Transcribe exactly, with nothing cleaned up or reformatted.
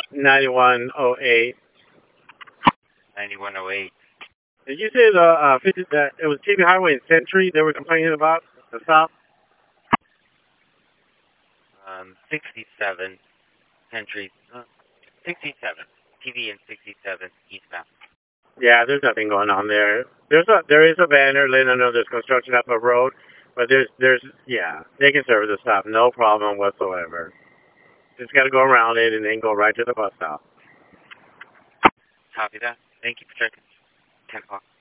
ninety-one oh eight. ninety-one oh eight. Did you say the uh, fifty, that it was T V Highway and Century they were complaining about the stop? Um, sixty-seven. Century. Uh, sixty-seven. T V and sixty-seven eastbound. Yeah, there's nothing going on there. There's a there is a banner letting them know there's construction up a road, but there's there's yeah they can service the stop, no problem whatsoever. Just got to go around it and then go right to the bus stop. Copy that. Thank you for checking. ten o'clock.